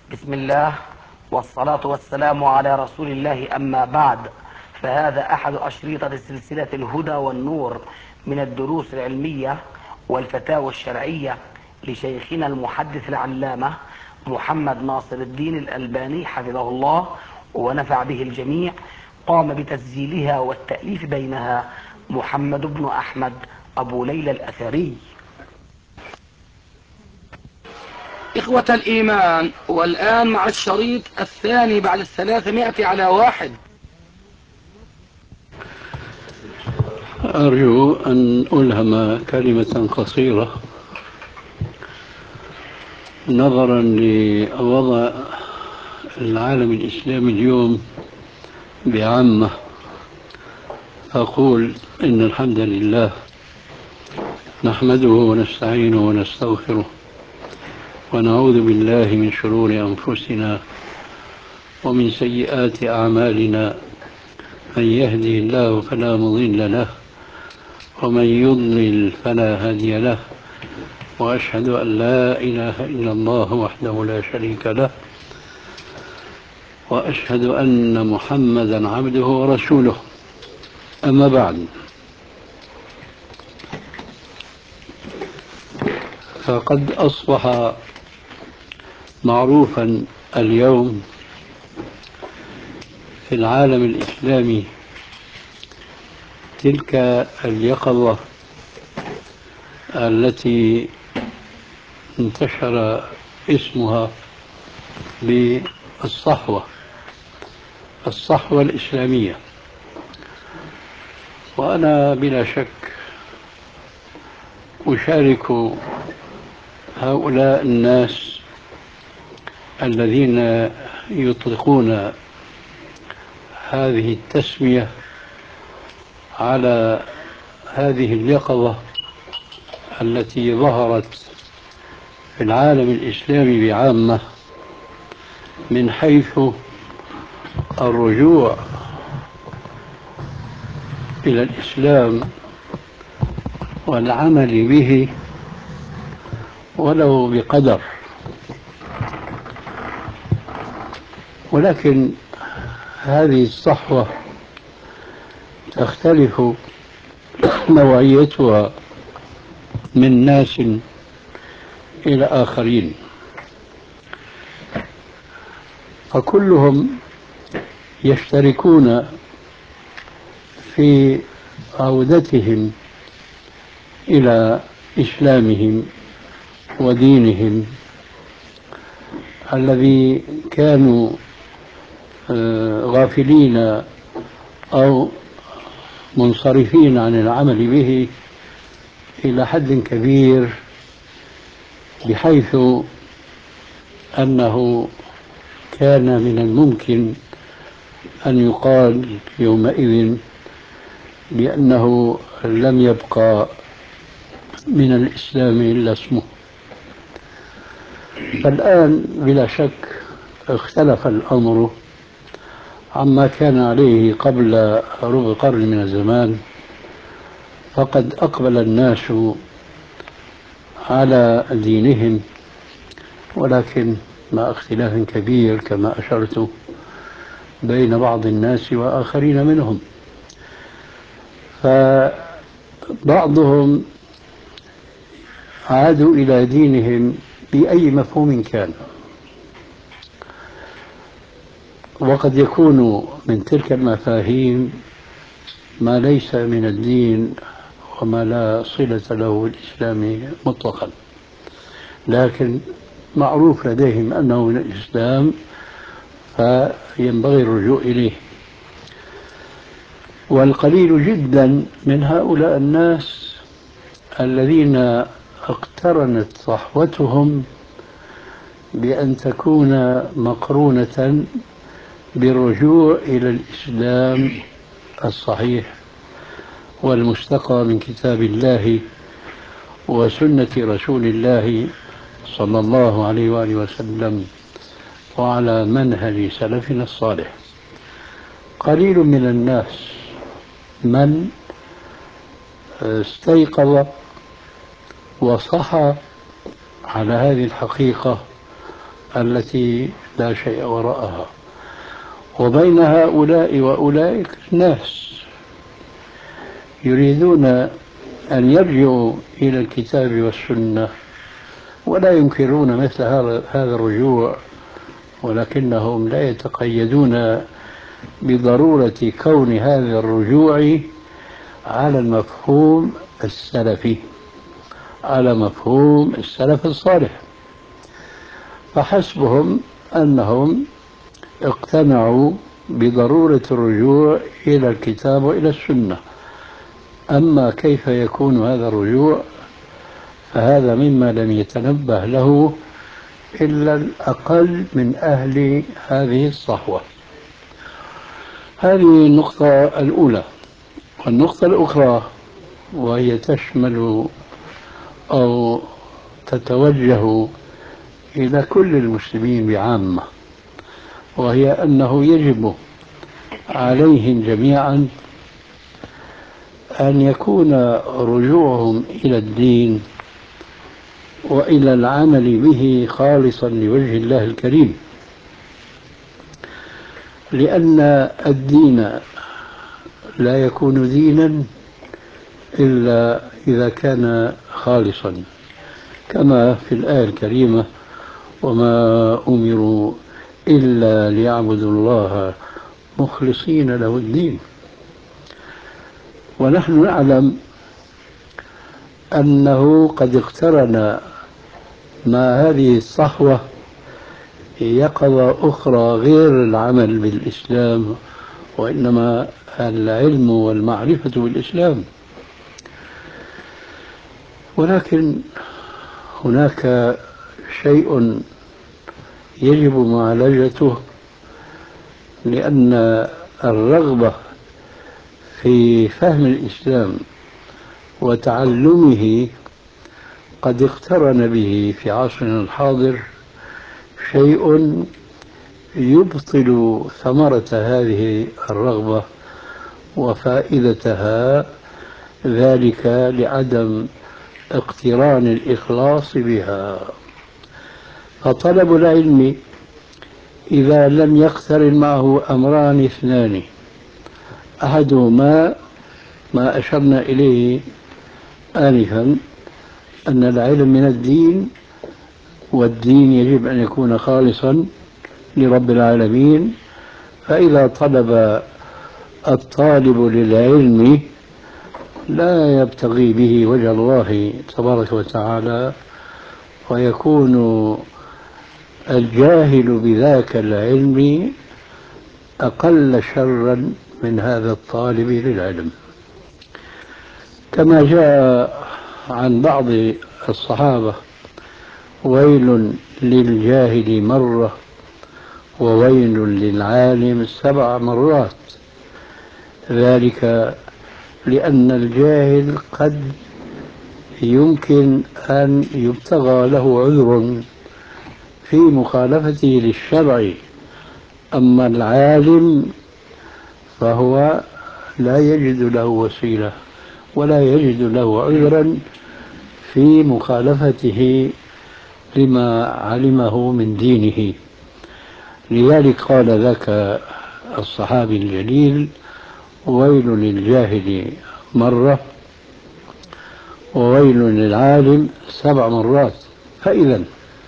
بسم الله والصلاة والسلام على رسول الله، أما بعد، فهذا أحد أشريطة سلسلة الهدى والنور من الدروس العلمية والفتاوى الشرعية لشيخنا المحدث العلامة محمد ناصر الدين الألباني حفظه الله ونفع به الجميع. قام بتسجيلها والتأليف بينها محمد بن أحمد أبو ليلى الأثري. إخوة الإيمان، والآن مع الشريط الثاني بعد 300 على 1. أرجو أن ألهم كلمة قصيرة نظرا لوضع العالم الإسلامي اليوم بعامة. أقول إن الحمد لله نحمده ونستعينه ونستغفره ونعوذ بالله من شرور أنفسنا ومن سيئات أعمالنا، من يهده الله فلا مضل له ومن يضلل فلا هادي له، وأشهد أن لا إله إلا الله وحده لا شريك له، وأشهد أن محمدا عبده ورسوله. أما بعد، فقد أصبح معروفا اليوم في العالم الإسلامي تلك اليقظة التي انتشر اسمها بالصحوة الإسلامية. وأنا بلا شك أشارك هؤلاء الناس الذين يطلقون هذه التسمية على هذه اليقظة التي ظهرت في العالم الإسلامي بعامة، من حيث الرجوع إلى الإسلام والعمل به ولو بقدر. ولكن هذه الصحوة تختلف نوعيتها من ناس إلى آخرين، فكلهم يشتركون في عودتهم إلى إسلامهم ودينهم الذي كانوا غافلين أو منصرفين عن العمل به إلى حد كبير، بحيث أنه كان من الممكن أن يقال يومئذ بأنه لم يبقى من الإسلام إلا اسمه. فالآن بلا شك اختلف الأمر عما كان عليه قبل ربع قرن من الزمان، فقد أقبل الناس على دينهم، ولكن مع اختلاف كبير كما أشرت بين بعض الناس وآخرين منهم. فبعضهم عادوا إلى دينهم بأي مفهوم كان، وقد يكون من تلك المفاهيم ما ليس من الدين وما لا صلة له بالإسلام مطلقا، لكن معروف لديهم أنه من الإسلام فينبغي الرجوع إليه. والقليل جدا من هؤلاء الناس الذين اقترنت صحوتهم بأن تكون مقرونة بالرجوع إلى الإسلام الصحيح والمستقى من كتاب الله وسنة رسول الله صلى الله عليه وآله وسلم وعلى منهج سلفنا الصالح. قليل من الناس من استيقظ وصحى على هذه الحقيقة التي لا شيء وراءها. وبين هؤلاء وأولئك ناس يريدون أن يرجعوا إلى الكتاب والسنة ولا ينكرون مثل هذا الرجوع، ولكنهم لا يتقيدون بضرورة كون هذا الرجوع على المفهوم السلفي، على مفهوم السلف الصالح، فحسبهم أنهم اقتنعوا بضرورة الرجوع إلى الكتاب وإلى السنة. أما كيف يكون هذا الرجوع فهذا مما لم يتنبه له إلا الأقل من أهل هذه الصحوة. هذه النقطة الأولى. والنقطة الأخرى وهي تشمل أو تتوجه إلى كل المسلمين بعامة، وهي أنه يجب عليهم جميعا أن يكون رجوعهم إلى الدين وإلى العمل به خالصا لوجه الله الكريم، لأن الدين لا يكون دينا إلا إذا كان خالصا، كما في الآية الكريمة: وما أمروا إلا ليعبدوا الله مخلصين له الدين. ونحن نعلم أنه قد اقترن مع هذه الصحوة يقظة أخرى غير العمل بالإسلام، وإنما العلم والمعرفة بالإسلام. ولكن هناك شيء يجب معالجته، لأن الرغبة في فهم الإسلام وتعلمه قد اقترن به في عصرنا الحاضر شيء يبطل ثمرة هذه الرغبة وفائدتها، ذلك لعدم اقتران الإخلاص بها. فطلب العلم إذا لم يقترن معه أمران اثنان: أحدهما ما أشرنا إليه آنفا، أن العلم من الدين، والدين يجب أن يكون خالصا لرب العالمين. فإذا طلب الطالب للعلم لا يبتغي به وجه الله تبارك وتعالى، ويكون الجاهل بذاك العلم أقل شرا من هذا الطالب للعلم. كما جاء عن بعض الصحابة: ويل للجاهل مرة وويل للعالم 7 مرات. ذلك لأن الجاهل قد يمكن أن يبتغى له عذر في مخالفته للشرع، أما العالم فهو لا يجد له وسيلة ولا يجد له عذرا في مخالفته لما علمه من دينه. لذلك قال ذاك الصحابي الجليل: ويل للجاهل مرة وويل للعالم 7 مرات. فإذا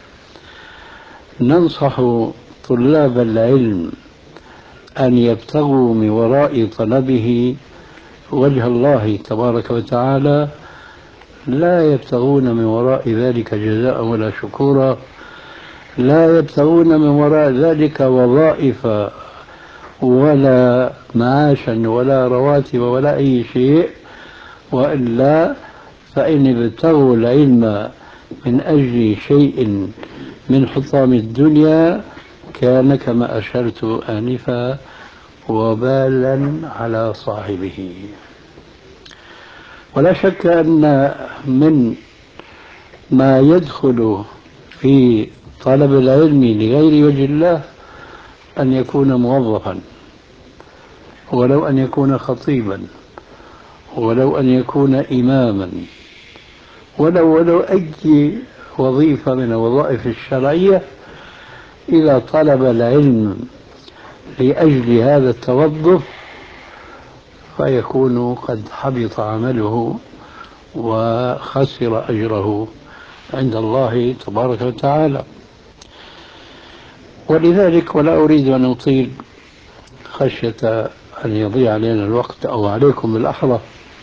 ننصح طلاب العلم أن يبتغوا من وراء طلبه وجه الله تبارك وتعالى، لا يبتغون من وراء ذلك جزاء ولا شكورا، لا يبتغون من وراء ذلك وظائف ولا معاشا ولا رواتب ولا أي شيء، وإلا فإن ابتغوا العلم من أجل شيء من حطام الدنيا كان كما أشرت آنفا وبالا على صاحبه. ولا شك أن من ما يدخل في طلب العلم لغير وجه الله أن يكون موظفا، ولو أن يكون خطيبا، ولو أن يكون إماما، ولو أي وظيفة من الوظائف الشرعية، إذا طلب العلم لأجل هذا التوظف فيكون قد حبط عمله وخسر أجره عند الله تبارك وتعالى. ولذلك، ولا أريد أن أطيل خشية أن يضيع علينا الوقت أو عليكم بالأحرى،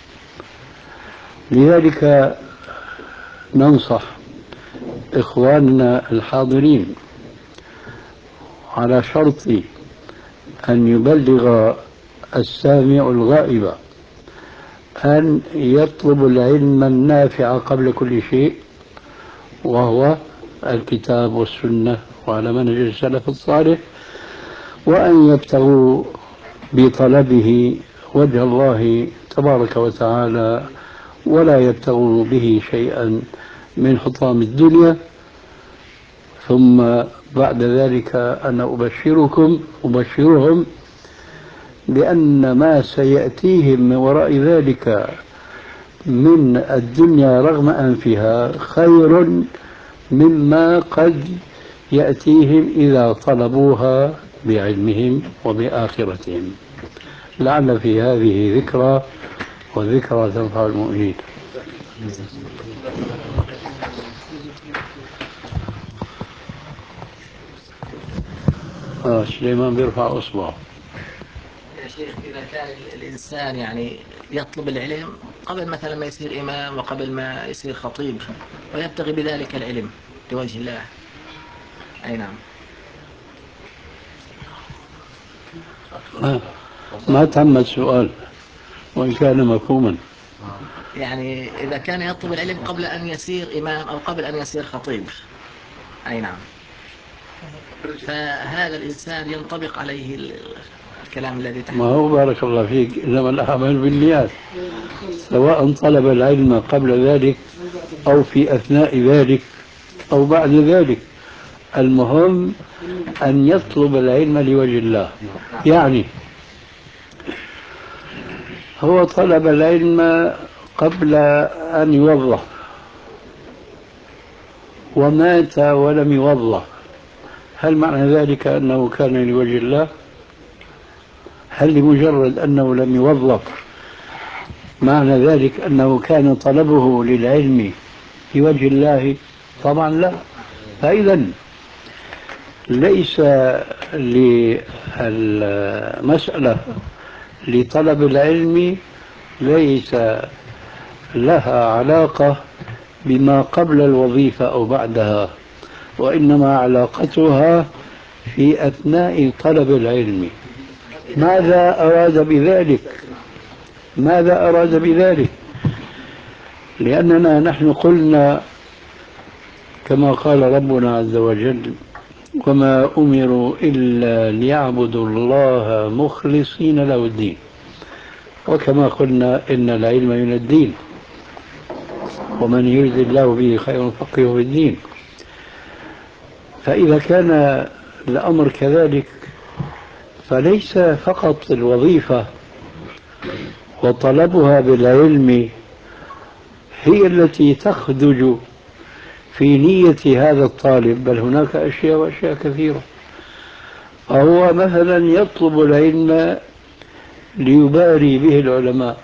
لذلك ننصح إخواننا الحاضرين على شرط أن يبلغ السامع الغائب أن يطلب العلم النافع قبل كل شيء، وهو الكتاب والسنة وعلى منهج السلف الصالح، وأن يبتغوا بطلبه وجه الله تبارك وتعالى، ولا يبتغوا به شيئا من حطام الدنيا. ثم بعد ذلك أنا أبشرهم بأن ما سيأتيهم من وراء ذلك من الدنيا رغم أنفها خير مما قد يأتيهم إذا طلبوها بعلمهم وبآخرتهم. لعل في هذه ذكرى، والذكرى تنفع المؤمنين. سليمان بيرفع أصبعه. يا شيخ، إذا كان الإنسان يعني يطلب العلم قبل مثلا ما يصير إمام وقبل ما يصير خطيب، ويبتغي بذلك العلم لوجه الله. أي نعم. ما تم السؤال وإن كان مفهوما. يعني إذا كان يطلب العلم قبل أن يصير إمام أو قبل أن يصير خطيب. أي نعم. فهذا الإنسان ينطبق عليه الكلام الذي تحت. ما هو بارك الله فيك، إنما الأعمال بالنيات، سواء طلب العلم قبل ذلك أو في أثناء ذلك أو بعد ذلك، المهم أن يطلب العلم لوجه الله. يعني هو طلب العلم قبل أن يوظف ومات ولم يوظف، هل معنى ذلك أنه كان لوجه الله؟ هل لمجرد أنه لم يوظف معنى ذلك أنه كان طلبه للعلم في وجه الله؟ طبعا لا. فإذا ليس للمسألة لطلب العلم ليس لها علاقة بما قبل الوظيفة أو بعدها، وإنما علاقتها في أثناء طلب العلم. ماذا أراد بذلك؟ ماذا أراد بذلك؟ لأننا نحن قلنا كما قال ربنا عز وجل: وما أمروا إلا ليعبدوا الله مخلصين له الدين. وكما قلنا إن العلم من الدين، ومن يرد الله به خير فقهه في الدين. فإذا كان الأمر كذلك فليس فقط الوظيفة وطلبها بالعلم هي التي تخدج في نية هذا الطالب، بل هناك أشياء وأشياء كثيرة. فهو مثلا يطلب العلم ليباري به العلماء،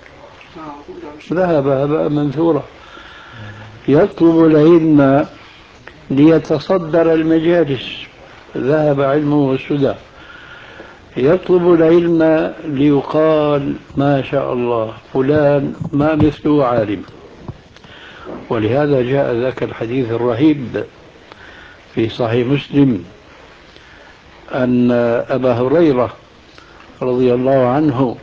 ذهب هباء منثورا. يطلب العلم ليتصدر المجالس، ذهب علمه سدى. يطلب العلم ليقال ما شاء الله فلان ما مثله عالم. ولهذا جاء ذاك الحديث الرهيب في صحيح مسلم أن أبا هريرة رضي الله عنه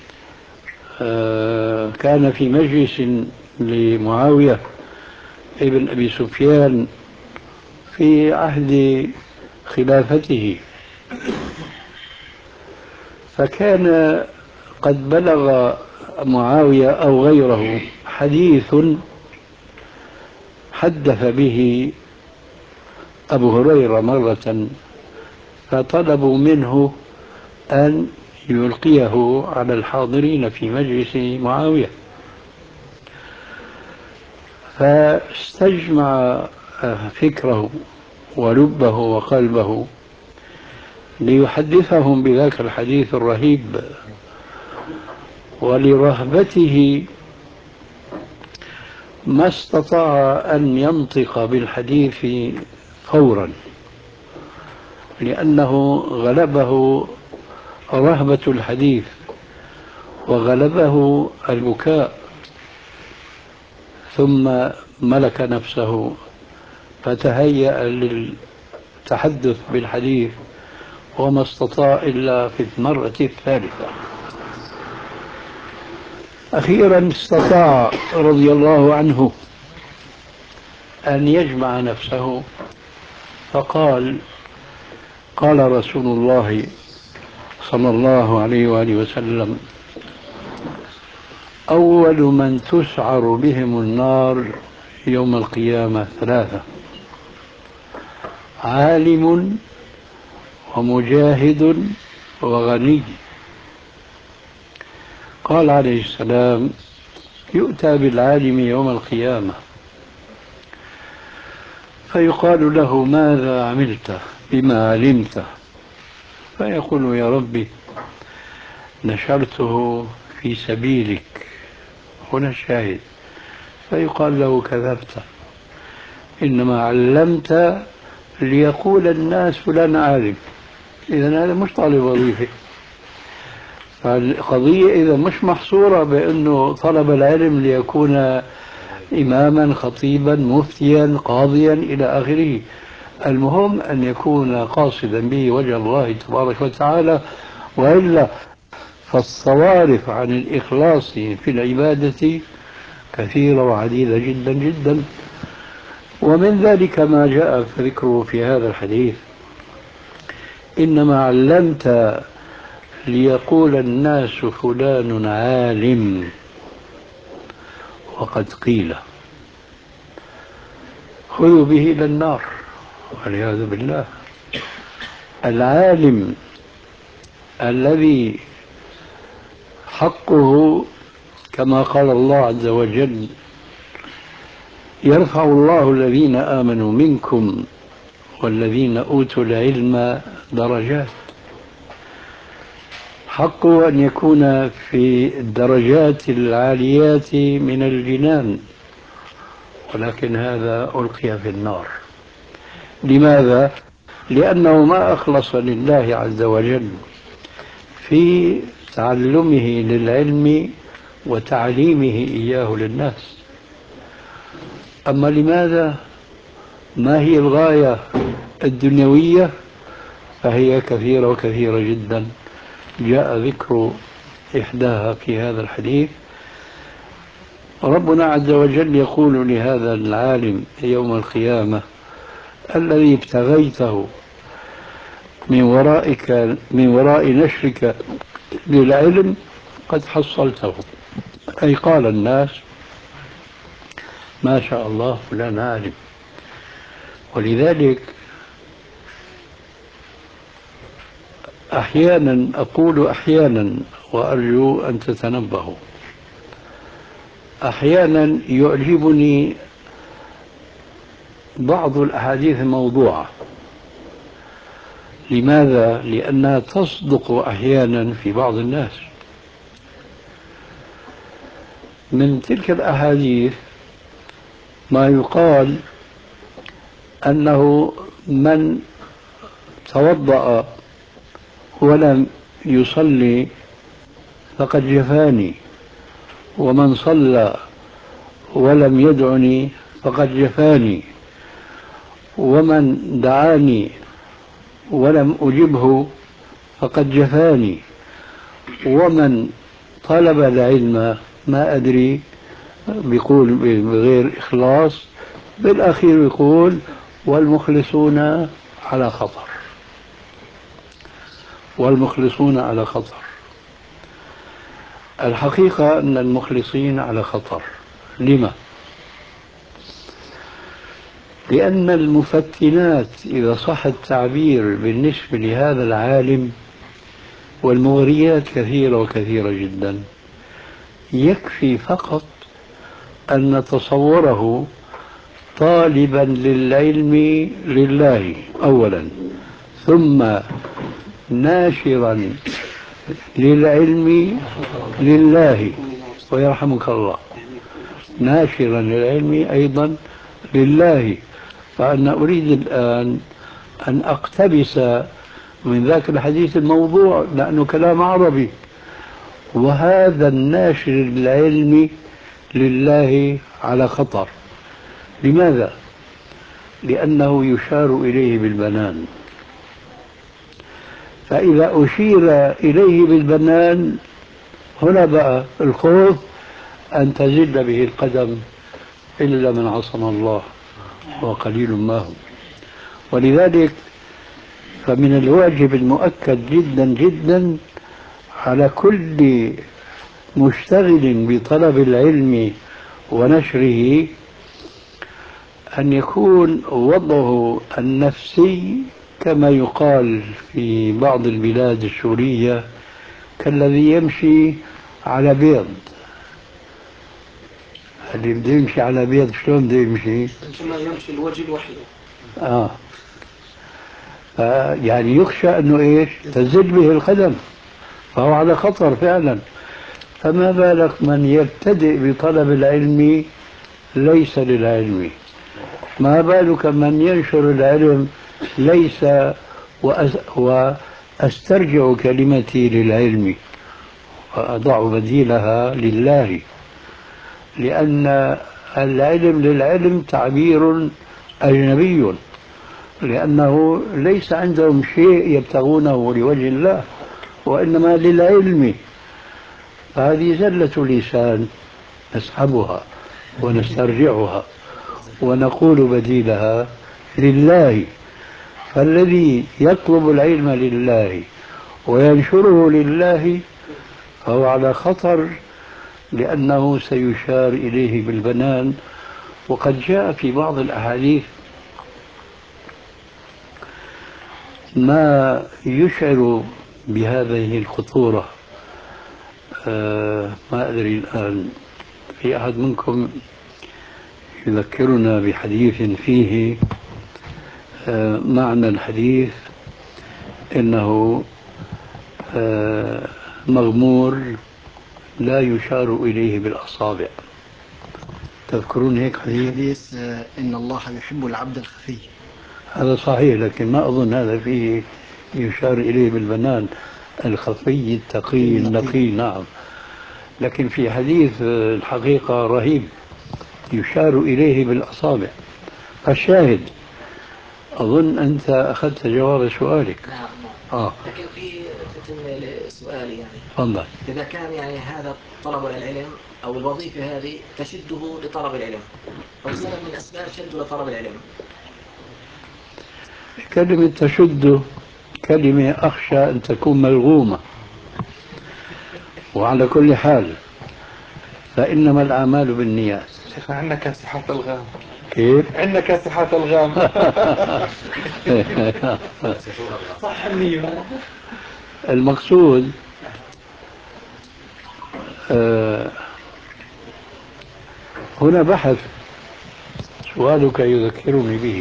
كان في مجلس لمعاوية ابن أبي سفيان في عهد خلافته، فكان قد بلغ معاوية أو غيره حديث حدث به أبو هريرة مرة، فطلبوا منه أن يلقيه على الحاضرين في مجلس معاوية. فاستجمع فكره ولبه وقلبه ليحدثهم بذاك الحديث الرهيب، ولرهبته ما استطاع أن ينطق بالحديث فورا، لأنه غلبه رهبة الحديث وغلبه البكاء، ثم ملك نفسه فتهيأ للتحدث بالحديث، وما استطاع إلا في المرة الثالثة. أخيرا استطاع رضي الله عنه أن يجمع نفسه، فقال: قال رسول الله صلى الله عليه وآله وسلم: أول من تسعر بهم النار يوم القيامة ثلاثة: عالم ومجاهد وغني. قال عليه السلام: يؤتى بالعالم يوم القيامة فيقال له: ماذا عملت بما علمت؟ فيقول: يا ربي نشرته في سبيلك. هنا الشاهد. فيقال له: كذبت، إنما علمت ليقول الناس فلان عالم. إذن هذا مش طالب وظيفة. فالقضية إذا مش محصورة بأنه طلب العلم ليكون إماما خطيبا مفتيا قاضيا إلى آخره، المهم أن يكون قاصدا به وجه الله تبارك وتعالى، وإلا فالصوارف عن الإخلاص في العبادة كثيرة وعديدة جدا جدا. ومن ذلك ما جاء ذكره في هذا الحديث: إنما علمت ليقول الناس فلان عالم، وقد قيل. خذوا به إلى النار والعياذ بالله. العالم الذي حقه كما قال الله عز وجل: يرفع الله الذين آمنوا منكم والذين أوتوا العلم درجات. حقه أن يكون في الدرجات العاليات من الجنان، ولكن هذا ألقي في النار. لماذا؟ لأنه ما أخلص لله عز وجل في تعلمه للعلم وتعليمه إياه للناس. أما لماذا؟ ما هي الغاية الدنيوية؟ فهي كثيرة وكثيرة جدا، جاء ذكر إحداها في هذا الحديث. ربنا عز وجل يقول لهذا العالم يوم القيامة: الذي ابتغيته من وراء نشرك للعلم قد حصلته. أي قال الناس: ما شاء الله فلان عالم. ولذلك أحيانا أقول أحيانا، وأرجو أن تتنبهوا، أحيانا يعجبني بعض الأحاديث الموضوعة. لماذا؟ لأنها تصدق أحيانا في بعض الناس. من تلك الأحاديث ما يقال أنه من توضأ ولم يصلي فقد جفاني، ومن صلى ولم يدعني فقد جفاني، ومن دعاني ولم أجبه فقد جفاني، ومن طلب العلم ما أدري بيقول بغير إخلاص، بالأخير يقول: والمخلصون على خطر. والمخلصون على خطر. الحقيقة أن المخلصين على خطر. لما؟ لأن المفتنات إذا صح التعبير بالنسبة لهذا العالم والمغريات كثيرة وكثيرة جدا. يكفي فقط أن نتصوره طالبا للعلم لله أولا، ثم ناشرا للعلم لله، ويرحمك الله، ناشرا للعلم أيضا لله. فأنا أريد الآن أن أقتبس من ذاك الحديث الموضوع لأنه كلام عربي، وهذا الناشر للعلم لله على خطر. لماذا؟ لأنه يشار إليه بالبنان، فإذا أشير إليه بالبنان هنا بقى الخوف أن تزل به القدم إلا من عصم الله وقليل ما هم. ولذلك فمن الواجب المؤكد جدا جدا على كل مشتغل بطلب العلم ونشره أن يكون وضعه النفسي كما يقال في بعض البلاد السورية كالذي يمشي على بيض. اللي بده يمشي على بيض شلون بده يمشي؟ كما يمشي الوجه وحده. يعني يخشى أنه إيش؟ تزل به القدم، فهو على خطر فعلا. فما بالك من يبتدئ بطلب العلم ليس للعلم؟ ما بالك من ينشر العلم ليس وأسترجع كلمتي للعلم وأضع بديلها لله، لأن العلم للعلم تعبير أجنبي، لأنه ليس عندهم شيء يبتغونه لوجه الله وإنما للعلم. فهذه زلة لسان نسحبها ونسترجعها ونقول بديلها لله. فالذي يطلب العلم لله وينشره لله فهو على خطر، لأنه سيشار إليه بالبنان. وقد جاء في بعض الأحاديث ما يشعر بهذه الخطورة. ما أدري الآن في أحد منكم يذكرنا بحديث فيه معنى الحديث إنه مغمور لا يشار إليه بالأصابع. تذكرون هيك حديث إن الله يحب العبد الخفي؟ هذا صحيح، لكن ما أظن هذا فيه يشار إليه بالبنان. الخفي التقي النقي، نعم. لكن في حديث الحقيقة رهيب يشار إليه بالأصابع. فالشاهد أظن أنت أخذت جواب سؤالك. نعم. لكن في ختم لسؤالي يعني تفضل. إذا كان يعني هذا طلب العلم أو الوظيفة هذه تشده لطلب العلم أو سبب من أسباب شده لطلب العلم، كلمة تشد كلمة أخشى أن تكون ملغومة. وعلى كل حال فإنما الأعمال بالنيات. شيخنا عندنا كاسحات الغام. كيف؟ عندنا كاسحات الغام. صح النية. المقصود هنا بحث سؤالك يذكرني به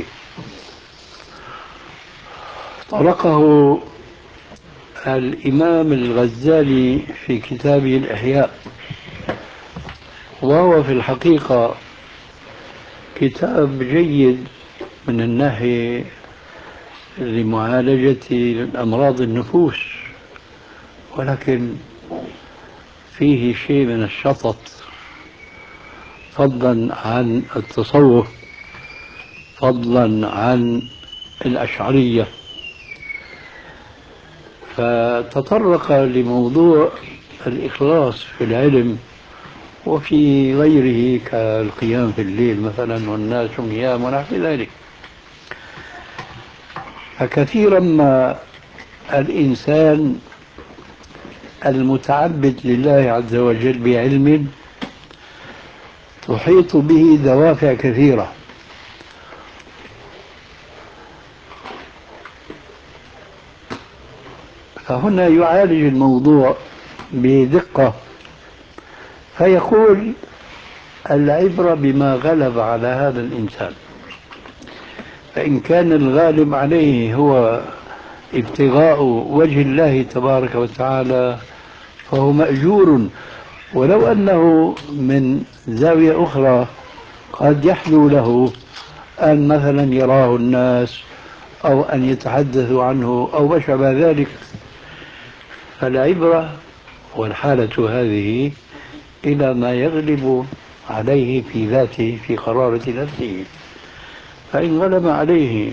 طرقه الإمام الغزالي في كتابه الإحياء، وهو في الحقيقة كتاب جيد من الناحية لمعالجة أمراض النفوس، ولكن فيه شيء من الشطط، فضلا عن التصوف، فضلا عن الأشعرية. فتطرق لموضوع الإخلاص في العلم وفي غيره كالقيام في الليل مثلا والناس نيام ونحو ذلك. فكثيرا ما الإنسان المتعبد لله عز وجل بعلم تحيط به دوافع كثيرة، فهنا يعالج الموضوع بدقة فيقول العبرة بما غلب على هذا الإنسان. فإن كان الغالب عليه هو ابتغاء وجه الله تبارك وتعالى فهو مأجور، ولو أنه من زاوية أخرى قد يحلو له أن مثلا يراه الناس أو أن يتحدثوا عنه أو ما شابه ذلك. فالعبرة والحالة هذه إلى ما يغلب عليه في ذاته في قرارة نفسه. فإن غلب عليه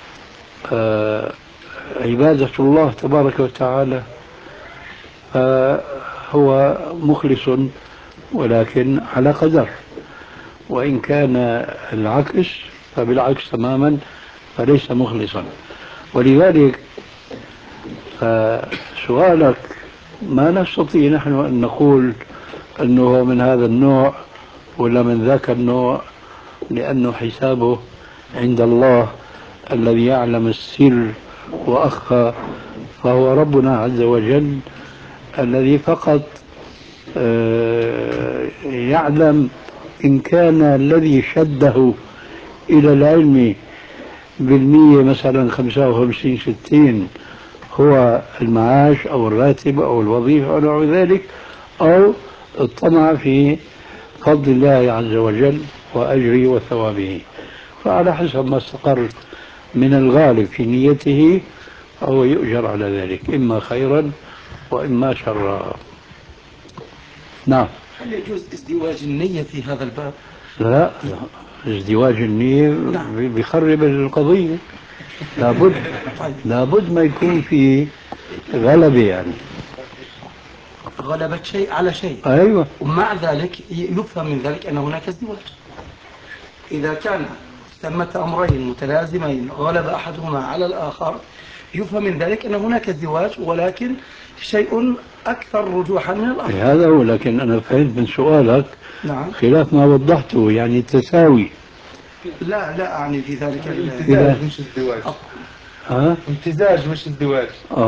عبادة الله تبارك وتعالى فهو مخلص، ولكن على قدر. وإن كان العكس فبالعكس تماما، فليس مخلصا. ولذلك سؤالك ما نستطيع نحن أن نقول أنه هو من هذا النوع ولا من ذاك النوع، لأنه حسابه عند الله الذي يعلم السر وأخفى، فهو ربنا عز وجل الذي فقط يعلم إن كان الذي شده إلى العلم بالمية مثلا 55 60 هو المعاش أو الراتب أو الوظيفة أو نحو ذلك، أو الطمع في فضل الله عز وجل وأجره وثوابه. فعلى حسب ما استقر من الغالب في نيته فهو يؤجر على ذلك، إما خيرا وإما شرا. نعم. هل يجوز ازدواج النية في هذا الباب؟ لا، ازدواج النية نعم. بيخرب القضية. لابد ما يكون في غلبة، يعني غلبة شيء على شيء. أيوة. ومع ذلك يفهم من ذلك أن هناك ازدواج. إذا كان ثمة أمرين متلازمين غلب أحدهما على الآخر يفهم من ذلك أن هناك ازدواج، ولكن شيء أكثر رجوحا من الآخر. هذا هو، لكن أنا فهمت من سؤالك نعم. خلاف ما وضحته، يعني التساوي. لا أعني في ذلك امتزاج مش ازدواج. امتزاج مش ازدواج.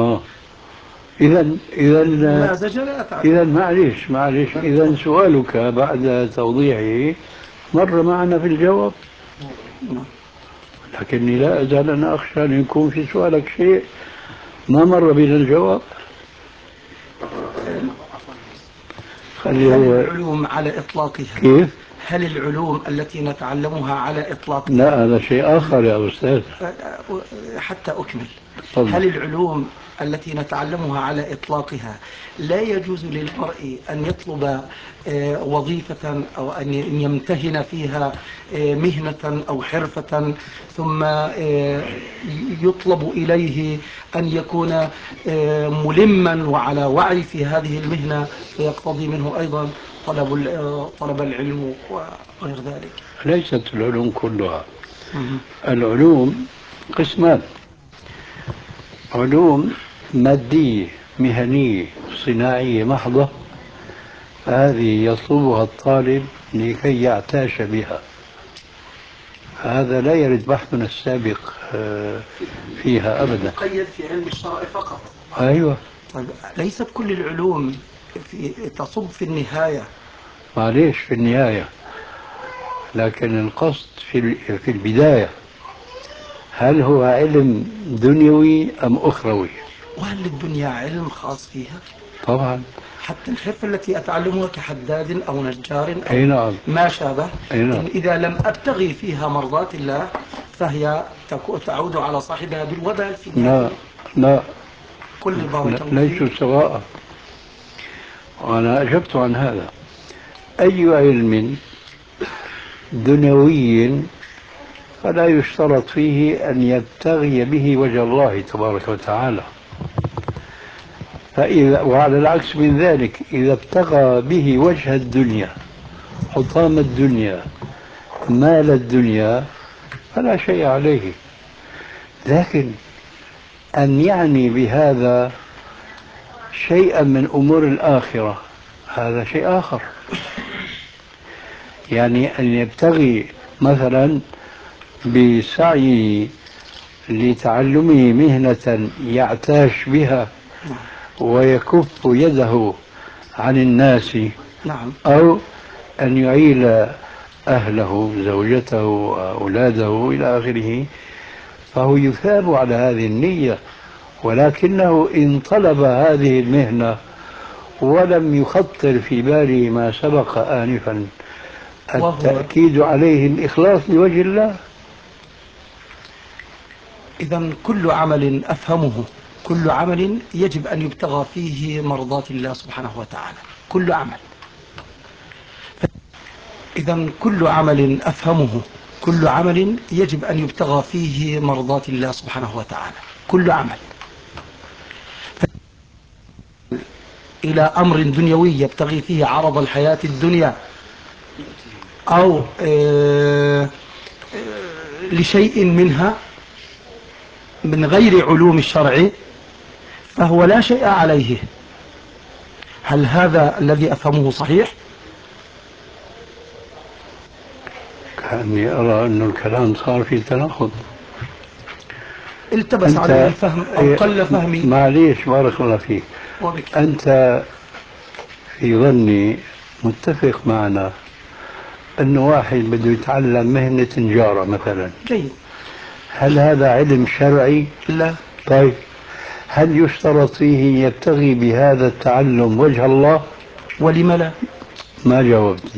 إذا معلش إذا سؤالك بعد توضيحه مر معنا في الجواب، لكني لا أزال أنا أخشى أن يكون في سؤالك شيء ما مر بنا الجواب. هل العلوم على إطلاقها كيف؟ هل العلوم التي نتعلمها على إطلاقها؟ لا، هذا شيء آخر يا أستاذ. حتى أكمل. طبعا. هل العلوم التي نتعلمها على إطلاقها لا يجوز للمرء أن يطلب وظيفة أو أن يمتهن فيها مهنة أو حرفة ثم يطلب إليه أن يكون ملما وعلى وعي في هذه المهنة، فيقتضي منه أيضا طلب العلم وغير ذلك؟ ليست العلوم كلها. العلوم قسمان: علوم مادية مهنية صناعية محضة، هذه يطلبها الطالب لكي يعتاش بها، هذا لا يرد بحثنا السابق فيها أبدا. مقيد في علم الشرع فقط. أيوة. طيب ليست كل العلوم تصب في النهاية؟ معليش في النهاية، لكن القصد في البداية هل هو علم دنيوي أم أخروي؟ وهل الدنيا علم خاص فيها؟ طبعا. حتى الحرفة التي أتعلمها كحداد أو نجار أو نعم. ما شابه، نعم. إن إذا لم أبتغي فيها مرضاة الله فهي تعود على صاحبها بالوبال في النهاية. لا كل بارك الله ليسوا فيك. سواء، وأنا أجبت عن هذا. أي علم دنيوي فلا يشترط فيه أن يبتغي به وجه الله تبارك وتعالى، وعلى العكس من ذلك إذا ابتغى به وجه الدنيا، حطام الدنيا، مال الدنيا، فلا شيء عليه. لكن أن يعني بهذا شيئا من أمور الآخرة هذا شيء آخر. يعني أن يبتغي مثلا بسعيه لتعلمه مهنة يعتاش بها ويكف يده عن الناس، أو أن يعيل أهله زوجته أولاده إلى آخره، فهو يثاب على هذه النية، ولكنه إن طلب هذه المهنة ولم يخطر في باله ما سبق آنفا التأكيد عليه الإخلاص لوجه الله. إذا كل عمل أفهمه، كل عمل يجب أن يبتغى فيه مرضاة الله سبحانه وتعالى، كل عمل. إذا كل عمل أفهمه، كل عمل يجب أن يبتغى فيه مرضاة الله سبحانه وتعالى، كل عمل. إلى أمر دنيوي يبتغي فيه عرض الحياة الدنيا، أو لشيء منها من غير علوم الشرع، فهو لا شيء عليه. هل هذا الذي أفهمه صحيح؟ كأني أرى أن الكلام صار في تناقض. التبس عليه الفهم أو قل فهمي. معليش، بارك الله فيك. أنت في ظني متفق معنا أن واحد بده يتعلم مهنة نجارة مثلا. جيد. هل هذا علم شرعي؟ لا. طيب، هل يشترط فيه يبتغي بهذا التعلم وجه الله؟ ولم لا؟ ما جاوبتي.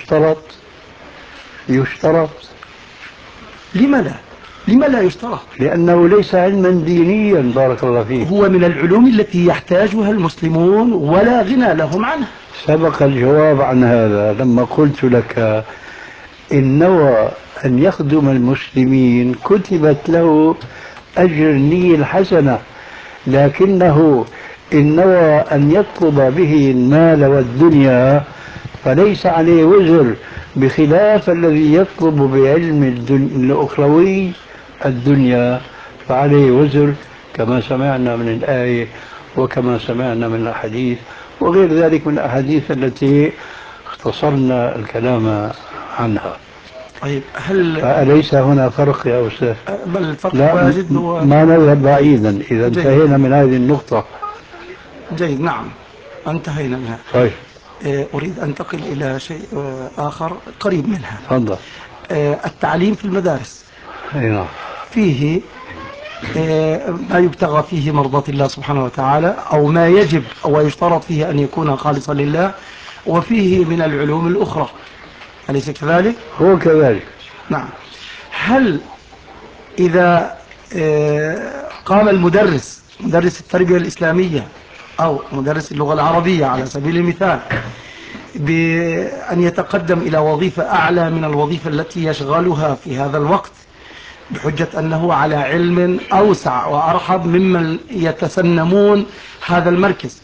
يشترط. لم لا؟ لما لا يشترط؟ لأنه ليس علما دينيا. بارك الله فيك. هو من العلوم التي يحتاجها المسلمون ولا غنى لهم عنها. سبق الجواب عن هذا لما قلت لك إن نوى أن يخدم المسلمين كتبت له أجر النية الحسنة، لكنه إن نوى أن يطلب به المال والدنيا فليس عليه وزر، بخلاف الذي يطلب بعلم الأخروي الدنيا فعليه وزر، كما سمعنا من الآية وكما سمعنا من الأحاديث وغير ذلك من الأحاديث التي اختصرنا الكلام عنها. طيب، هل فأليس هنا فرق يا أستاذ؟ بل الفرق لا، واجد. ما نذهب بعيدا إذا انتهينا من هذه النقطة. جيد، نعم، انتهينا منها. طيب، أريد أن أنتقل إلى شيء آخر قريب منها. تفضل. التعليم في المدارس نعم. فيه ما يبتغى فيه مرضاة الله سبحانه وتعالى، أو ما يجب أو يشترط فيه أن يكون خالصا لله، وفيه من العلوم الأخرى، أليس كذلك؟ هو كذلك. نعم. هل إذا قام المدرس، مدرس التربية الإسلامية أو مدرس اللغة العربية على سبيل المثال، بأن يتقدم إلى وظيفة أعلى من الوظيفة التي يشغلها في هذا الوقت بحجة أنه على علم أوسع وأرحب ممن يتسنمون هذا المركز،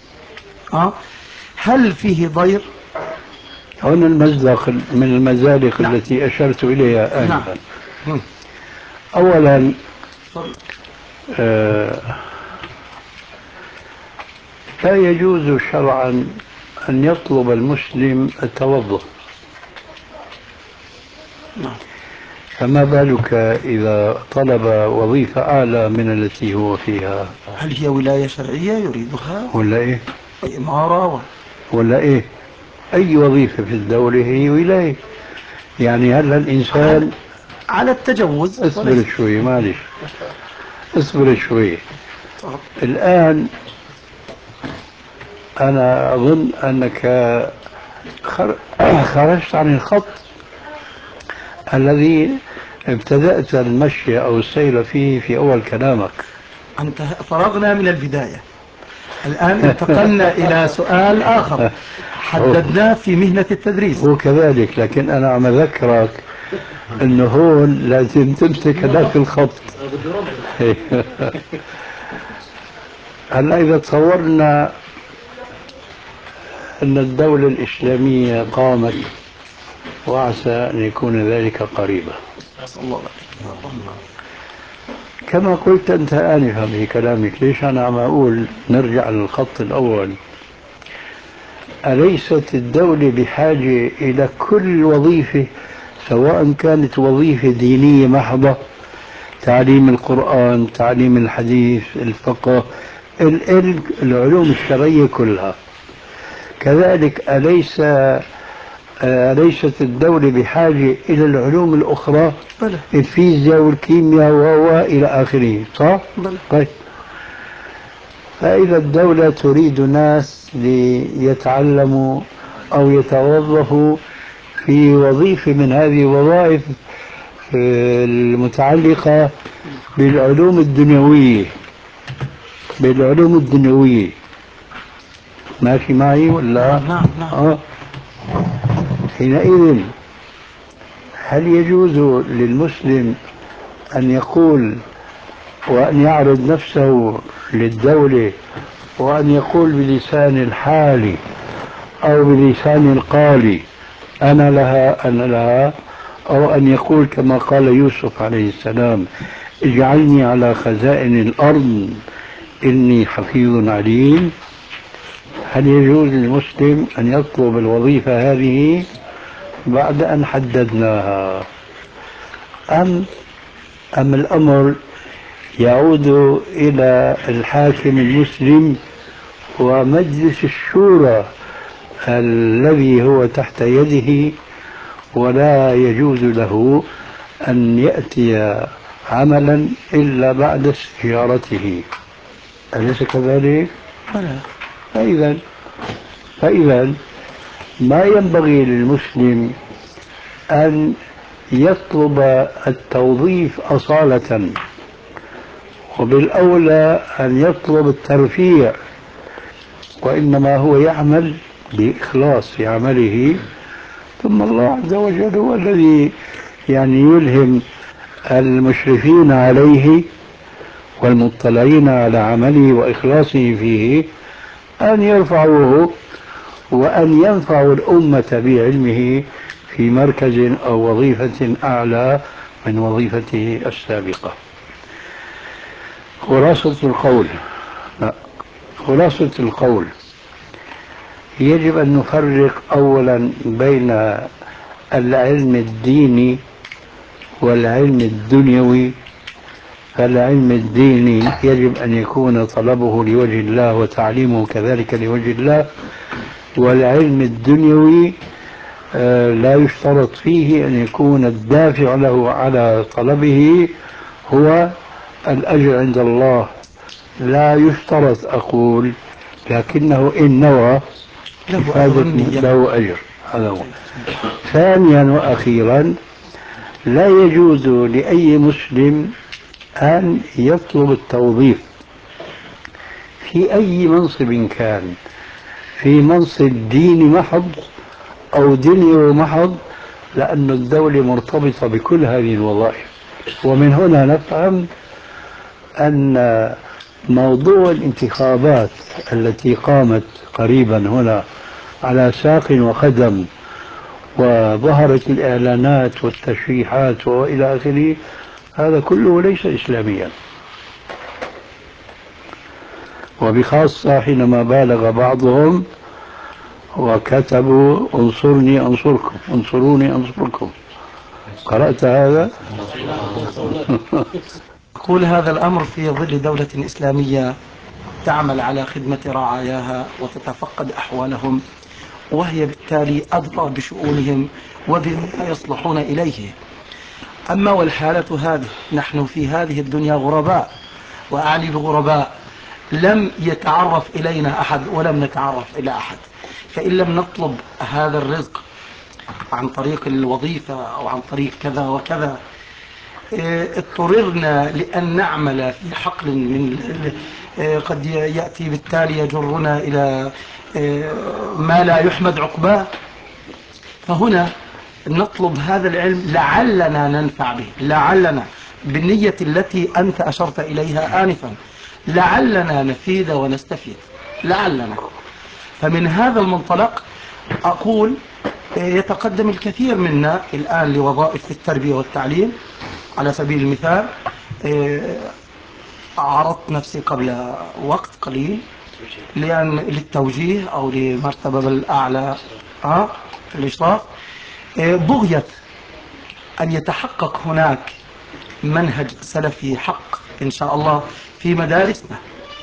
هل فيه ضير؟ هنا المزلق من المزالق التي أشرت إليها آنفا. أولا لا يجوز شرعا أن يطلب المسلم التوظف، فما بالك إذا طلب وظيفة أعلى من التي هو فيها؟ هل هي ولاية شرعية يريدها ولا إيه؟ إمارة ولا إيه؟ أي وظيفة في الدولة هي ولاية. يعني هل الإنسان على التجوز؟ اصبر شوي، معلش اصبر شوي. الآن أنا أظن أنك خرجت عن الخط الذي ابتدأت المشي أو السير فيه في أول كلامك. أنت فرغنا من البداية، الآن انتقلنا إلى سؤال آخر حددناه في مهنة التدريس. هو كذلك، لكن أنا عم أذكرك أنه هون لازم تمسك هذاك الخط. هلا إذا تصورنا أن الدولة الإسلامية قامت، وعسى أن يكون ذلك قريبا، كما قلت أنت آنفا في كلامك، ليش أنا عم أقول نرجع للخط الأول؟ أليست الدولة بحاجة إلى كل وظيفة، سواء كانت وظيفة دينية محضة، تعليم القرآن، تعليم الحديث، الفقه، العلوم الشرعية كلها؟ كذلك أليس ليست الدولة بحاجة إلى العلوم الأخرى؟ بلى. الفيزياء والكيمياء إلى آخره، صح؟ بلى. طيب، فإذا الدولة تريد ناس ليتعلموا أو يتوظفوا في وظيفة من هذه الوظائف المتعلقة بالعلوم الدنيوية، ماشي معي ولا؟ نعم. حينئذ هل يجوز للمسلم أن يقول وأن يعرض نفسه للدولة وأن يقول بلسان الحال أو بلسان القال أنا لها، أو أن يقول كما قال يوسف عليه السلام اجعلني على خزائن الأرض إني حفيظ عليم؟ هل يجوز للمسلم أن يطلب الوظيفة هذه بعد أن حددناها، أم الأمر يعود إلى الحاكم المسلم ومجلس الشورى الذي هو تحت يده، ولا يجوز له أن يأتي عملا إلا بعد استشارته؟ أليس كذلك؟ فإذا ما ينبغي للمسلم أن يطلب التوظيف أصالة، وبالأولى أن يطلب الترفيع، وإنما هو يعمل بإخلاص في عمله، ثم الله عز وجل هو الذي يلهم المشرفين عليه والمطلعين على عمله وإخلاصه فيه أن يرفعوه وأن ينفعوا الأمة بعلمه في مركز أو وظيفة أعلى من وظيفته السابقة. خلاصة القول يجب أن نفرق أولا بين العلم الديني والعلم الدنيوي. فالعلم الديني يجب أن يكون طلبه لوجه الله وتعليمه كذلك لوجه الله، والعلم الدنيوي لا يشترط فيه أن يكون الدافع له على طلبه هو الأجر عند الله، لا يشترط أقول، لكنه إن نوى له أجر. هذا هو. ثانيا وأخيرا، لا يجوز لأي مسلم أن يطلب التوظيف في أي منصب كان، في منصب ديني محض أو دنيوي محض، لأن الدولة مرتبطة بكل هذه الوظائف. ومن هنا نفهم أن موضوع الانتخابات التي قامت قريبا هنا على ساق وقدم وظهرت الإعلانات والتشريحات وإلى آخره، هذا كله ليس إسلاميا، وبخاصة حينما بالغ بعضهم وكتبوا انصرني أنصركم، انصروني أنصركم. قرأت هذا؟ أقول هذا الأمر في ظل دولة إسلامية تعمل على خدمة رعاياها وتتفقد أحوالهم، وهي بالتالي أدرى بشؤونهم وبما يصلحون إليه. أما والحالة هذه، نحن في هذه الدنيا غرباء، وأعني بغرباء لم يتعرف إلينا أحد ولم نتعرف إلى أحد، فإن لم نطلب هذا الرزق عن طريق الوظيفة أو عن طريق كذا وكذا، اضطررنا لأن نعمل في حقل من قد يأتي بالتالي يجرنا إلى ما لا يحمد عقباه. فهنا نطلب هذا العلم لعلنا ننفع به، لعلنا بالنية التي أنت أشرت إليها آنفا، لعلنا نفيد ونستفيد، لعلنا. فمن هذا المنطلق أقول يتقدم الكثير منا الآن لوظائف في التربية والتعليم. على سبيل المثال عرضت نفسي قبل وقت قليل للتوجيه أو لمرتبة الأعلى في الإشراف، بغية أن يتحقق هناك منهج سلفي حق إن شاء الله في مدارسنا.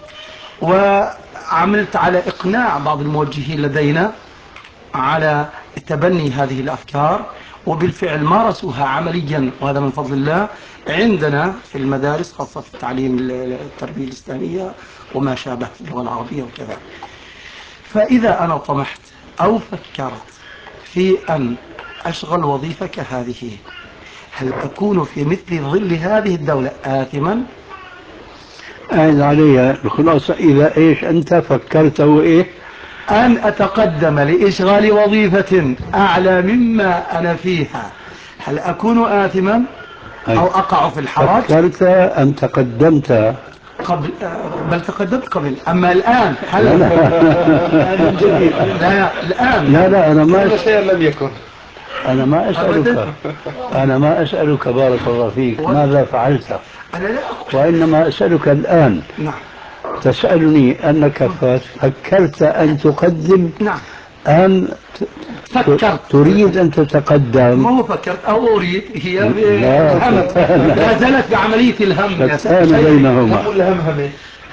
وعملت على إقناع بعض الموجهين لدينا على تبني هذه الأفكار، وبالفعل مارسوها عمليا، وهذا من فضل الله عندنا في المدارس، خاصة في التعليم التربية الإسلامية وما شابه في اللغة العربية وكذا. فإذا أنا طمحت أو فكرت في أن أشغل وظيفة كهذه، هل أكون في مثل ظل هذه الدولة آثما؟ قاعد عليها الخلاصة إذا إيش أنت فكرت وإيه أن أتقدم لإشغال وظيفة أعلى مما أنا فيها، هل أكون آثما أو أقع في الحرج؟ فكرت أم تقدمت قبل، بل تقدمت قبل، أما الآن هل لا لا من جديد؟ لا الآن لا أنا ما شيء لم يكن. أنا ما أسألك أنا ما أسألك بارك الله فيك ماذا فعلت، أنا لا أقول. وإنما أسألك الآن. نعم. تسألني أنك فكرت أن تقدم نعم. أم فكرت. تريد أن تتقدم؟ ما هو فكرت أو أريد، هي لا الهم لا زالت بعملية الهم يا شتان سيدي. بينهما. هم ولا همهمة؟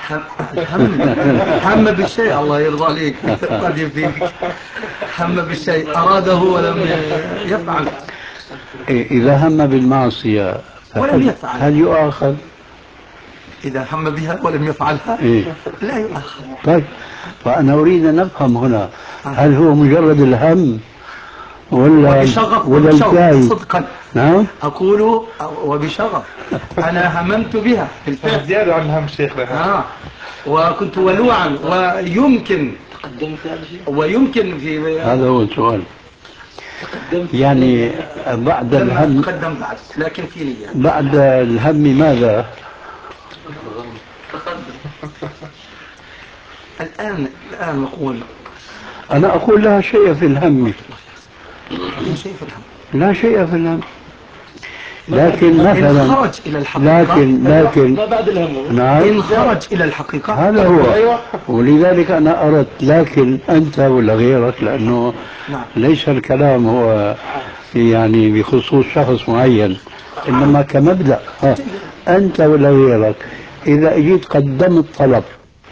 هم بالشيء، الله يرضى عليك قد يفيك. هم بالشيء أراده ولم يفعل، إذا هم بالمعصية ولم يفعل. هل يؤاخذ؟ إذا هم بها ولم يفعلها إيه؟ لا يؤاخذ. طيب، فأنا أريد أن نفهم هنا، هل هو مجرد الهم وبشغف ولا وبشوق الكاي؟ صدقا. نعم. أقول وبشغف، أنا هممت بها بالفعل زيادة عن الهم شيخنا. وكنت ولوعا، ويمكن في هذا هو السؤال. يعني بعد لم الهم أتقدم بعد، لكن في نية. بعد الهم ماذا؟ الآن نقول أنا أقول لا شيء في الهم. لا شيء في الهم، لا شيء في الهم، لكن إن مثلا خرج إلى الحقيقة. لكن ما بعد الهم. نعم، إن خرج إلى الحقيقة هذا هو. أيوة. ولذلك أنا أردت، لكن أنت ولا غيرك، لأنه نعم. ليس الكلام هو يعني بخصوص شخص معين، إنما كمبدأ. أنت ولا غيرك إذا أجيت قدمت طلب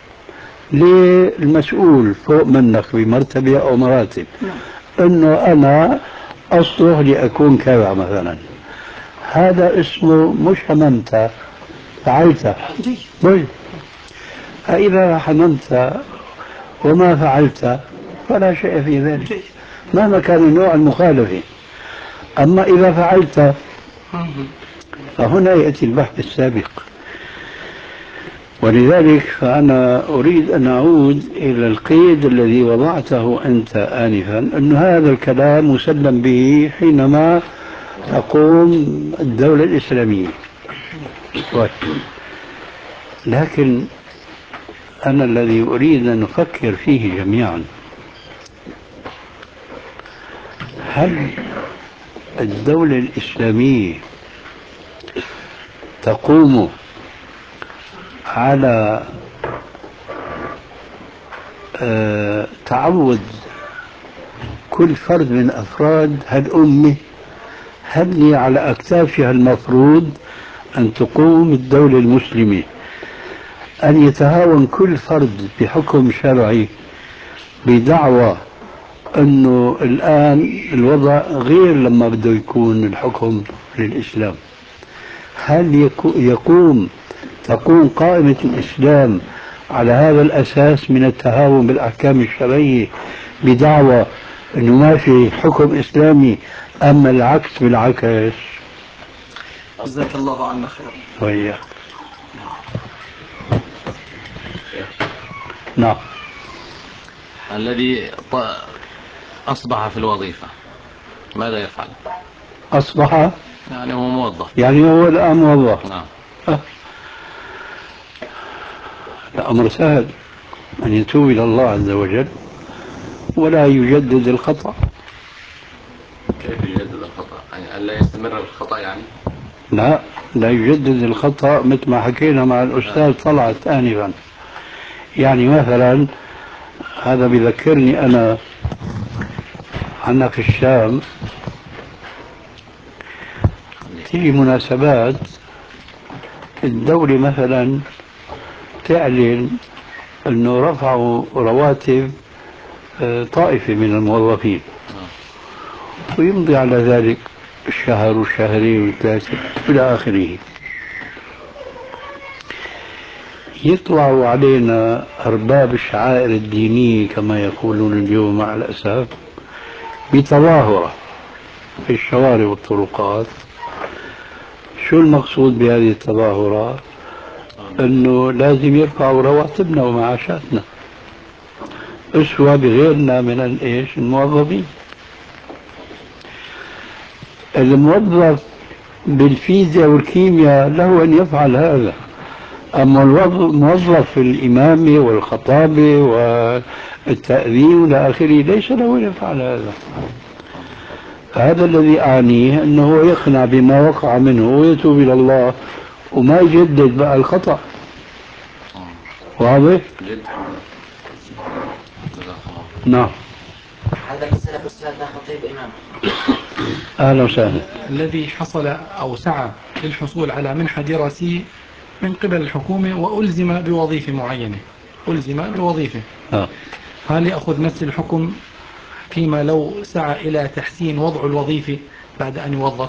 للمسؤول فوق منك بمرتبة أو مراتب أنه أنا أصلح لأكون كذا مثلا، هذا اسمه مش هممت، فعلت. طيب، فإذا هممت وما فعلت فلا شيء في ذلك مهما كان نوع المخالفة. أما إذا فعلت فهنا يأتي البحث السابق. ولذلك فأنا أريد أن أعود إلى القيد الذي وضعته أنت آنفا، أن هذا الكلام مسلم به حينما تقوم الدولة الإسلامية. لكن أنا الذي أريد أن نفكر فيه جميعا، هل الدولة الإسلامية تقوم على تعود كل فرد من أفراد هالأمة؟ هل هي على أكتافها المفروض أن تقوم الدولة المسلمة أن يتهاون كل فرد بحكم شرعي بدعوى أنه الآن الوضع غير لما بده يكون الحكم للإسلام؟ هل تقوم قائمة الإسلام على هذا الأساس من التهاون بالأحكام الشرعية بدعوى أنه ما في حكم إسلامي، أما العكس بالعكس؟ جزاك الله عنا خير. وإياك. نعم. الذي أصبح في الوظيفة ماذا يفعل؟ أصبح يعني هو موظف، يعني هو الآن موظف. نعم. الأمر سهل، أن يتوب إلى الله عز وجل ولا يجدد الخطأ. كيف يجدد الخطأ؟ يعني ألا يستمر الخطأ يعني؟ لا يجدد الخطأ مثل ما حكينا مع الأستاذ طلعت آنفا. يعني مثلا هذا بذكرني أنا عنا في الشام تيجي مناسبات الدولة مثلا تعلن أنه رفعوا رواتب طائفة من الموظفين، ويمضي على ذلك الشهر والشهرين والثلاثة إلى آخره. يطلع علينا أرباب الشعائر الدينية كما يقولون اليوم مع الأسف بتظاهرة في الشوارع والطرقات. شو المقصود بهذه التظاهرات؟ أنه لازم يرفعوا رواتبنا ومعاشاتنا أسوة بغيرنا من الموظفين. الموظف بالفيزياء والكيمياء له أن يفعل هذا، أما الموظف في الإمامة والخطابة والتأذين وإلى آخره ليس له أن يفعل هذا. هذا الذي أعنيه أنه يقنع بما وقع منه ويتوب إلى الله وما يجدد بقى الخطأ. واضح؟ نعم. هذا السلف أستاذنا خطيب إمام. أهلا وسهلا. الذي حصل أو سعى للحصول على منحة دراسية من قبل الحكومة وألزم بوظيفة معينة، ألزم بوظيفة، هل يأخذ نفس الحكم فيما لو سعى إلى تحسين وضع الوظيفة بعد أن يوظف؟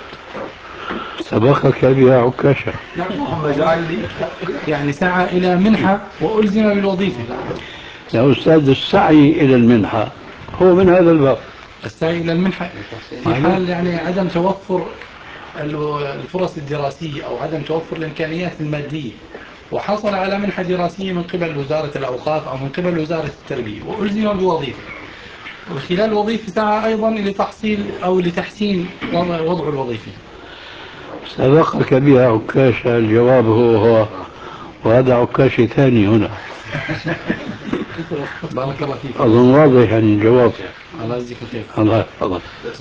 سبقك بها عكاشة. يعني سعى إلى منحة وألزم بالوظيفة. يا أستاذ السعي إلى المنحة هو من هذا الباب. السعي إلى المنحة في حال يعني عدم توفر الفرص الدراسية أو عدم توفر الإمكانيات المادية، وحصل على منحة دراسية من قبل وزارة الأوقاف أو من قبل وزارة التربية وألزم بوظيفة، وخلال الوظيفة سعى أيضا لتحصيل أو لتحسين وضع الوظيفة. سبقك بها عكاشة. الجواب هو وهذا عكاشة ثاني هنا. بارك الله فيك. أظن واضح يعني الجواب. الله يجزيك خير. الله يحفظك.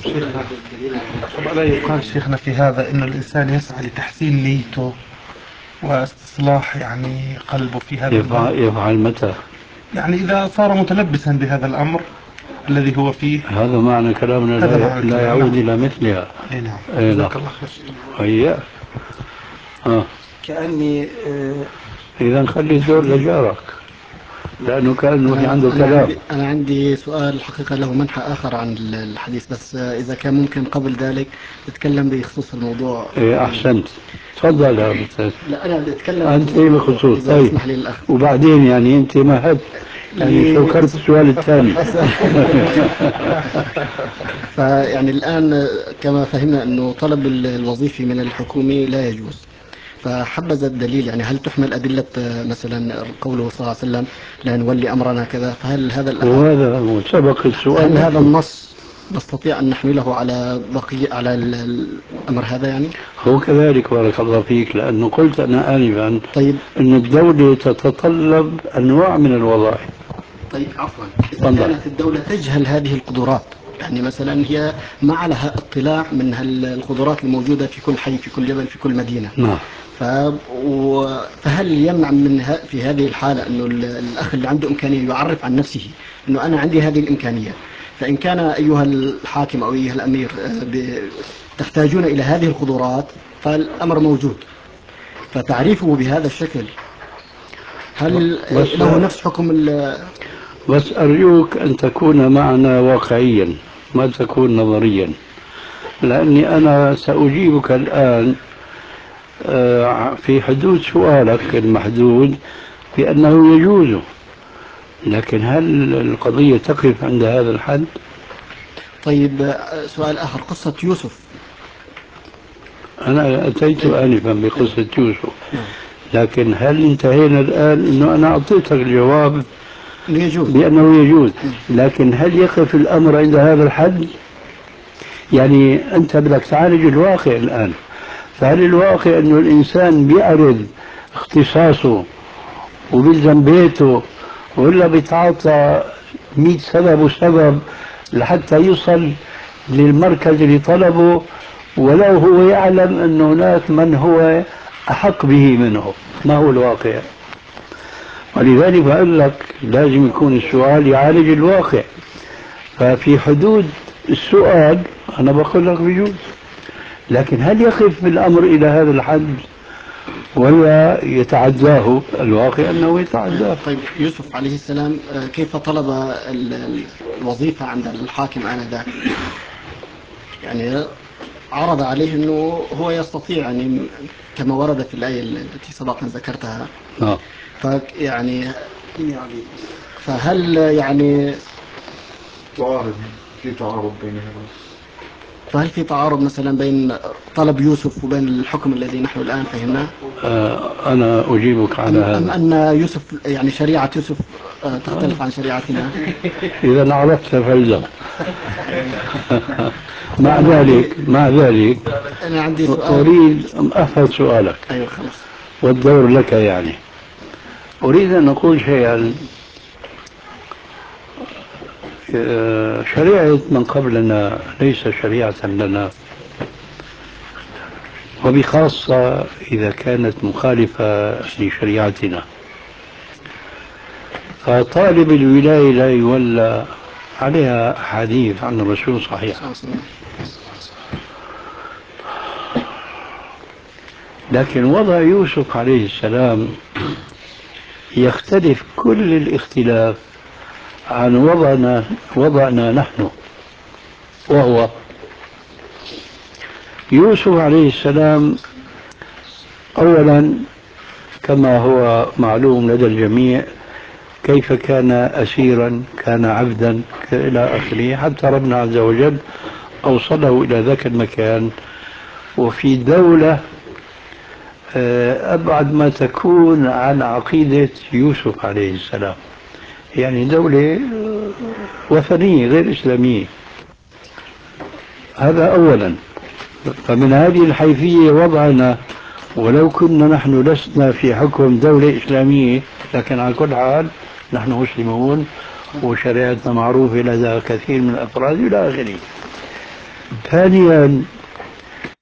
ولا يقال شيخنا في هذا أن الإنسان يسعى لتحسين نيته واستصلاح يعني قلبه في هذا يفعل متى؟ يعني إذا صار متلبسا بهذا الأمر الذي هو فيه. هذا معنى كلامنا لا يعود إلى مثلها. نعم. جزاك الله خير. كأني إذا خلي الدور لجارك لأنه كأنه في عنده كلام. أنا عندي سؤال حقيقة له منحى آخر عن الحديث، بس إذا كان ممكن قبل ذلك نتكلم بخصوص الموضوع. إيه أحسنت، تفضل يا أستاذ. لا أنا بتكلم أنت بخصوص طيب، وبعدين يعني أنت مهد يعني شكرت السؤال الثاني. فيعني الآن كما فهمنا أنه طلب الوظيفة من الحكومة لا يجوز، فحبذا الدليل، يعني هل تحمل أدلة مثلا قوله صلى الله عليه وسلم لا نولي أمرنا كذا، فهل هذا وهذا سبق السؤال، هل هذا النص نستطيع أن نحمله على بقية على الأمر هذا يعني؟ هو كذلك بارك الله فيك، لأنه قلت أنا آنفا طيب أن الدولة تتطلب أنواع من الوظائف. طيب عفوا، إذا كانت الدولة تجهل هذه القدرات، يعني مثلا هي ما عليها اطلاع من القدرات الموجودة في كل حي في كل جبل في كل مدينة، نعم، فهل يمنع من في هذه الحالة أنه الأخ اللي عنده إمكانية يعرف عن نفسه أنه أنا عندي هذه الإمكانية؟ فإن كان أيها الحاكم أو أيها الأمير تحتاجون إلى هذه القدرات فالأمر موجود، فتعريفه بهذا الشكل هل له نفس حكم بس أرجوك أن تكون معنا واقعيا ما تكون نظريا، لأني أنا سأجيبك الآن في حدود سؤالك المحدود بأنه يجوز، لكن هل القضية تقف عند هذا الحد؟ طيب سؤال آخر، قصة يوسف، أنا أتيت آنفا بقصة يوسف، لكن هل انتهينا الآن أنه أنا أعطيتك الجواب بأنه يجوز، لكن هل يقف الأمر عند هذا الحد؟ يعني أنت بدك تعالج الواقع الآن، فهل الواقع أنه الإنسان بيعرض اختصاصه وبيلزم بيته ولا بيتعاطى 100 سبب وسبب لحتى يوصل للمركز اللي طلبه، ولو هو يعلم أن هناك من هو أحق به منه؟ ما هو الواقع؟ ولذلك بقول لك لازم يكون السؤال يعالج الواقع، ففي حدود السؤال أنا بقول لك بيجوز، لكن هل يقف الأمر إلى هذا الحد ولا يتعداه؟ الواقع أنه يتعداه. طيب يوسف عليه السلام كيف طلب الوظيفة عند الحاكم آنذاك؟ يعني عرض عليه أنه هو يستطيع يعني كما ورد في الآية التي سبق أن ذكرتها. فيعني فهل يعني في تعارض بين هذا؟ فهل في تعارض مثلا بين طلب يوسف وبين الحكم الذي نحن الآن فهمناه؟ أنا أجيبك على هذا. أم أن يوسف يعني شريعة يوسف تختلف عن شريعتنا؟ إذا عرفت فلزم. مع ذلك أنا عندي سؤال. أريد أن أفهم سؤالك. أيوة خلاص. والدور لك يعني. أريد أن أقول شيئا. شريعة من قبلنا ليس شريعة لنا، وبخاصة إذا كانت مخالفة لشريعتنا. فطالب الولاية لا يولى عليها حديث عن الرسول صحيح. لكن وضع يوسف عليه السلام يختلف كل الاختلاف عن وضعنا نحن، وهو يوسف عليه السلام أولا كما هو معلوم لدى الجميع كيف كان أسيرا، كان عبدا إلى آخره، حتى ربنا عز وجل أوصله إلى ذاك المكان وفي دولة أبعد ما تكون عن عقيدة يوسف عليه السلام، يعني دولة وثنية غير إسلامية. هذا أولا. فمن هذه الحيثية وضعنا، ولو كنا نحن لسنا في حكم دولة إسلامية، لكن على كل حال نحن مسلمون وشريعتنا معروفة لدى كثير من الأفراد إلى آخره. ثانيا